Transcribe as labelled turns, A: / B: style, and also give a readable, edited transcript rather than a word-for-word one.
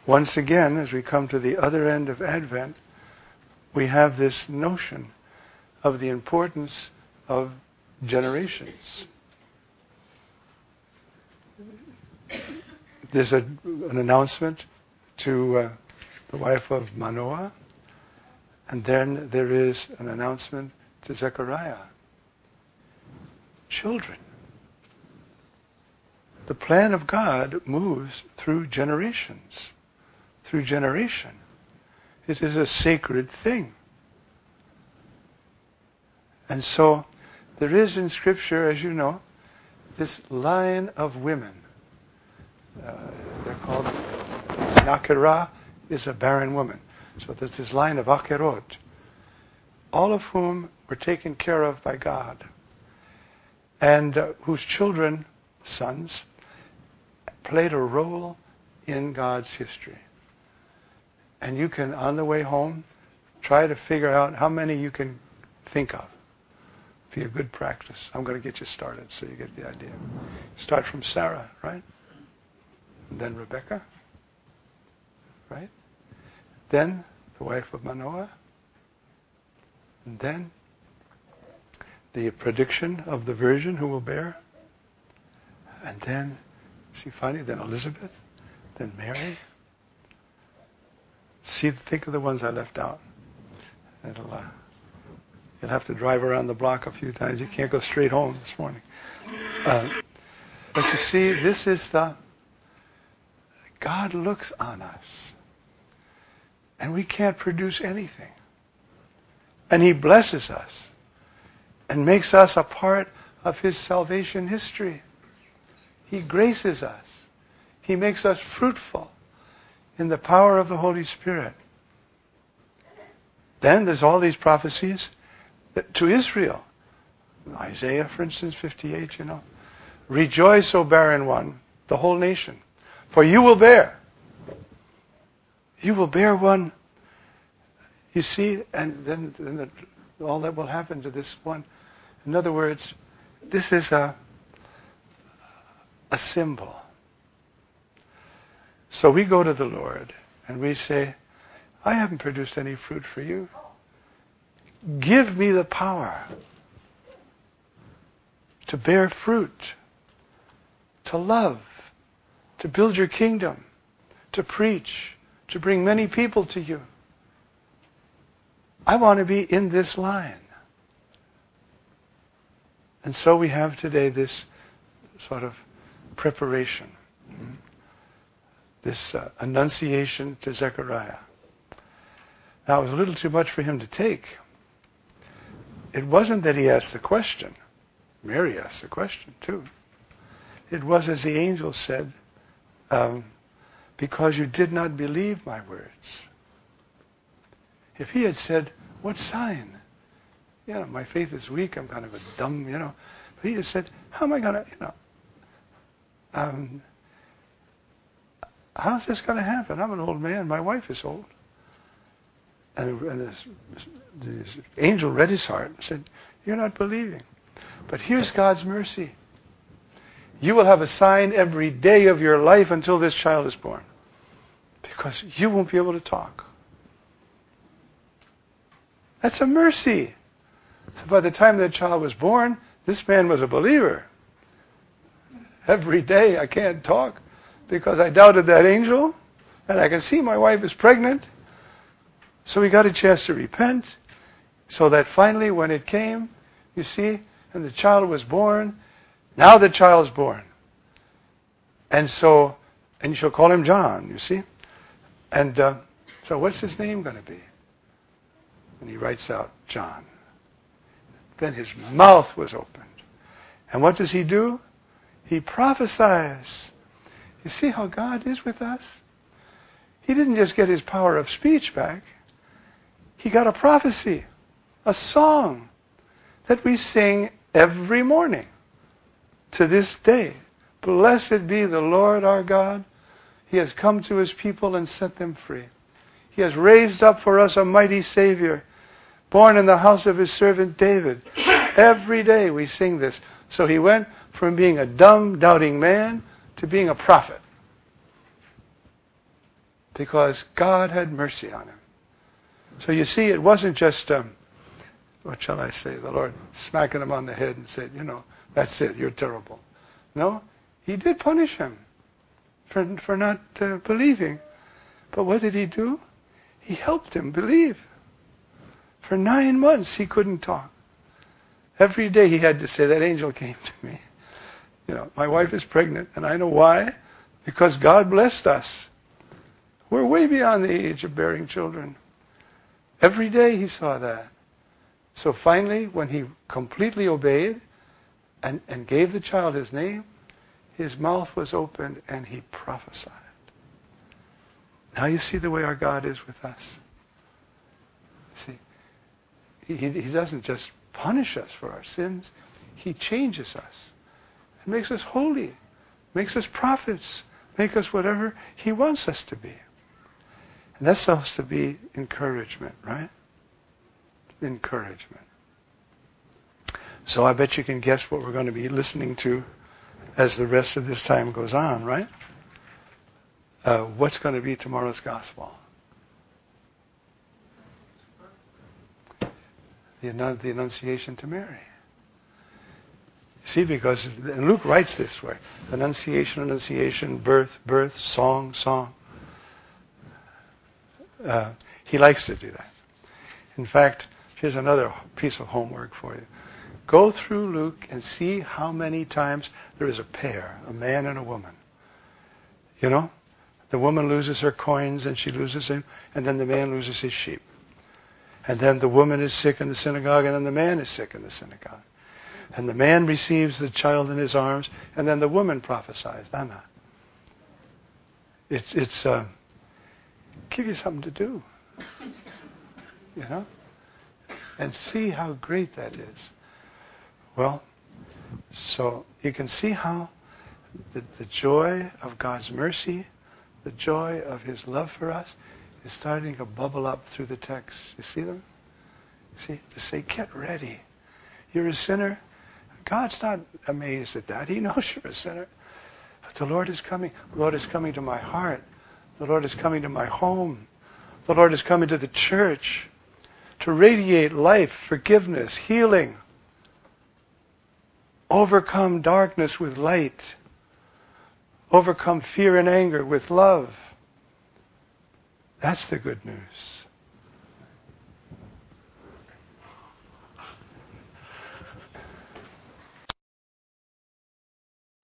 A: once again, as we come to the other end of Advent, we have this notion of the importance of generations. There's an announcement to the wife of Manoah, and then there is an announcement to Zechariah. Children. The plan of God moves through generations. Through generation. It is a sacred thing. And so, there is in Scripture, as you know, this line of women. They're called Nakirah is a barren woman. So there's this line of Acherot, all of whom were taken care of by God, and whose children, sons, played a role in God's history. And you can, on the way home, try to figure out how many you can think of. Be a good practice. I'm going to get you started so you get the idea. Start from Sarah, right? And then Rebecca, right? Then the wife of Manoah. And then the prediction of the virgin who will bear. And then, see funny, then Elizabeth, then Mary. Think of the ones I left out. You'll have to drive around the block a few times. You can't go straight home this morning. But you see, this is God looks on us. And we can't produce anything. And He blesses us. And makes us a part of His salvation history. He graces us. He makes us fruitful in the power of the Holy Spirit. Then there's all these prophecies to Israel. Isaiah, for instance, 58, Rejoice, O barren one, the whole nation, for you will bear. You will bear one. You see, and then all that will happen to this one. In other words, this is a symbol. So we go to the Lord and we say, I haven't produced any fruit for you. Give me the power to bear fruit, to love, to build your kingdom, to preach, to bring many people to you. I want to be in this line. And so we have today this sort of preparation. This annunciation to Zechariah. Now, it was a little too much for him to take. It wasn't that he asked the question. Mary asked the question, too. It was, as the angel said, because you did not believe my words. If he had said, what sign? My faith is weak, I'm kind of a dumb, But he just said, how am I going to, how's this going to happen? I'm an old man, my wife is old. And this angel read his heart and said, you're not believing. But here's God's mercy. You will have a sign every day of your life until this child is born. Because you won't be able to talk. That's a mercy. So by the time that child was born, this man was a believer. Every day I can't talk because I doubted that angel, and I can see my wife is pregnant. So he got a chance to repent, so that finally when it came, you see, and the child was born, now the child's born. And you shall call him John, you see. And so what's his name going to be? And he writes out, John. Then his mouth was opened. And what does he do? He prophesies. You see how God is with us? He didn't just get his power of speech back. He got a prophecy, a song that we sing every morning to this day. Blessed be the Lord our God. He has come to his people and set them free. He has raised up for us a mighty Savior, born in the house of his servant David. Every day we sing this. So he went from being a dumb, doubting man to being a prophet. because God had mercy on him. So you see, it wasn't just, what shall I say, the Lord smacking him on the head and said, that's it, you're terrible. No, he did punish him for not believing. But what did he do? He helped him believe. For 9 months he couldn't talk. Every day he had to say, that angel came to me. My wife is pregnant, and I know why. Because God blessed us. We're way beyond the age of bearing children. Every day he saw that. So finally, when he completely obeyed and gave the child his name, his mouth was opened and he prophesied. Now you see the way our God is with us. See, he doesn't just punish us for our sins. He changes us. He makes us holy. Makes us prophets. Makes us whatever he wants us to be. And that's supposed to be encouragement, right? Encouragement. So I bet you can guess what we're going to be listening to as the rest of this time goes on, right? What's going to be tomorrow's gospel? The Annunciation to Mary. See, because Luke writes this way. Annunciation, Annunciation, birth, birth, song, song. He likes to do that. In fact, here's another piece of homework for you. Go through Luke and see how many times there is a pair, a man and a woman. The woman loses her coins and she loses him, and then the man loses his sheep. And then the woman is sick in the synagogue, and then the man is sick in the synagogue. And the man receives the child in his arms, and then the woman prophesies. Anna. It's give you something to do. And see how great that is. Well, so you can see how the joy of God's mercy, the joy of his love for us is starting to bubble up through the text. You see them? See? To say, get ready. You're a sinner. God's not amazed at that. He knows you're a sinner. But the Lord is coming. The Lord is coming to my heart. The Lord is coming to my home. The Lord is coming to the church to radiate life, forgiveness, healing. Overcome darkness with light. Overcome fear and anger with love. That's the good news.